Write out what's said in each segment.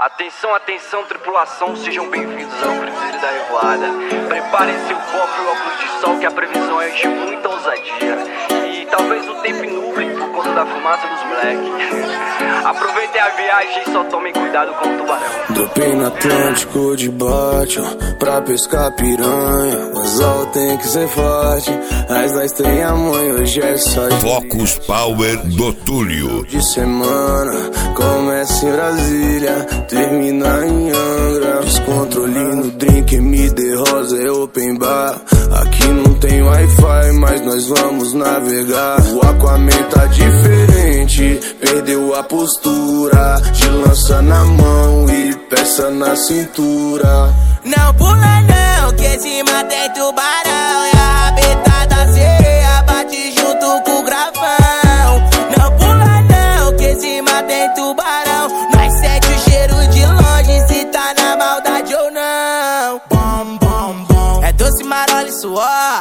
Atenção, atenção, tripulação, sejam bem-vindos ao Cruzeiro da Revoada. Preparem seu copo e óculos de sol, que a previsão é de muita ousadia. E talvez o tempo nuble por conta da fumaça dos moleques. Aproveitem a viagem e só tomem cuidado com o tubarão. Dropei no Atlântico de bote, pra pescar piranha. O anzol tem que ser forte, as nós tem a mãe, hoje é só Focus Power do Túlio. de semana, começa em Brasília, termina em Angra. Descontrole no drink, MD Rosa é open bar. Aqui não tem Wi-Fi, mas nós vamos navegar. O Aquaman tá diferente, perdeu a postura, de lança na mão e peça na cintura. Não pula não, que cima tem tubarão. E a rabeta da sereia bate junto com o gravão. Não pula não, que cima tem tubarão. Nós sente o cheiro de longe, se tá na maldade ou não. Bom, bom, bom. É doce, marola e suor,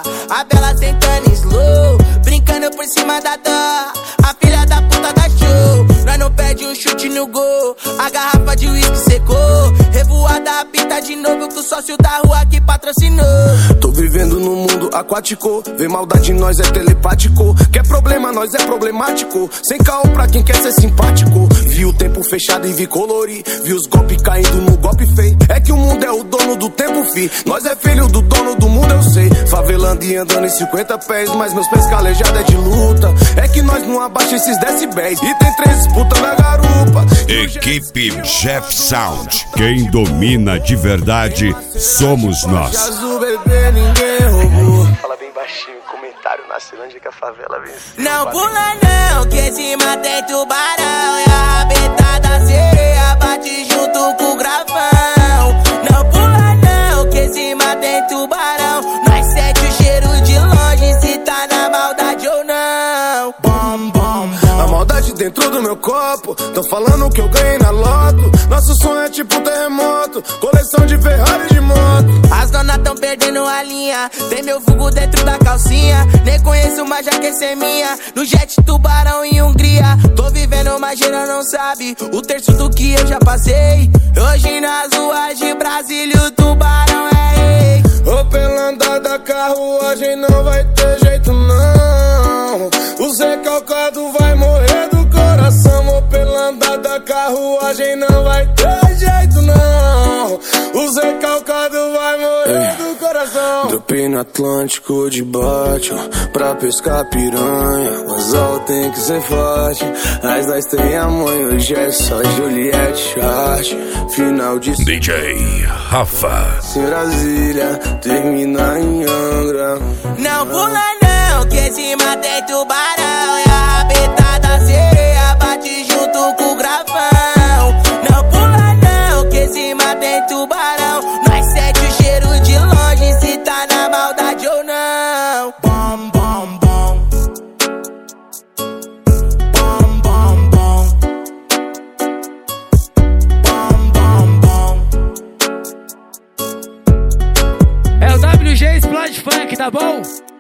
a bela sentando em slow, brincando por cima da dor. A filha da puta da show, nós não perde um chute no gol. A garrafa de uísque secou, revoada apita de novo com o sócio da rua que patrocinou. Tô vivendo num mundo aquático, vê maldade em nós é telepático. Quer problema, nós é problemático, sem caô pra quem quer ser simpático. Vi o tempo fechado e vi colorir, vi os golpes caindo no golpe feio. É que o mundo é o dono do tempo, fi. Nós é filho do dono do mundo, eu sei. Favelando e andando em 50 pés, mas meus pés calejados é de luta. É que nós não abaixa esses decibéis, e tem 3 disputas na garupa. Equipe Jeff Sound. Quem domina de verdade somos nós. Azul, bebê, ninguém roubou. Fala bem baixinho, comentário na Ceilândia que a favela venceu. Não pula não, que cima tem tubarão. E a rabeta da sereia bate junto com o gravão. Não pula não, que cima tem tubarão. Nós sente o cheiro de longe, se tá na maldade ou não. Bom, bom, bom. A maldade dentro do meu copo, tão falando que eu ganhei na loto. Nosso sonho é tipo terremoto, coleção de Ferrari de moto. As donas tão perdendo a linha, tem meu vulgo dentro da calcinha. Nem conheço, mas já quer ser minha. No jet tubarão em Hungria, tô vivendo, mas geral não sabe o terço do que eu já passei. Hoje nas ruas de Brasília o tubarão é rei. Ô, pela andada, carruagem não vai ter jeito não. O Zé Calcado vai morrer do coração. Ô, pela andada, carruagem não vai ter jeito não. O Zé Calcado vai morrer do coração. Dropei no Atlântico de bote, pra pescar piranha. O anzol tem que ser forte, as nós tem a mãe, hoje é só Juliette Chart. Final de DJ Rafa. em Brasília, termina em Angra. Não pula não, que cima tem tubarão. E a rabeta da sereia bate junto com o gravão. Não pula não, que cima tem tubarão. Nós sente o cheiro de longe, se tá na maldade ou não. Bom, bom, bom. Bom, bom, bom. Bom, bom, bom. É o WG Splash Funk, tá bom?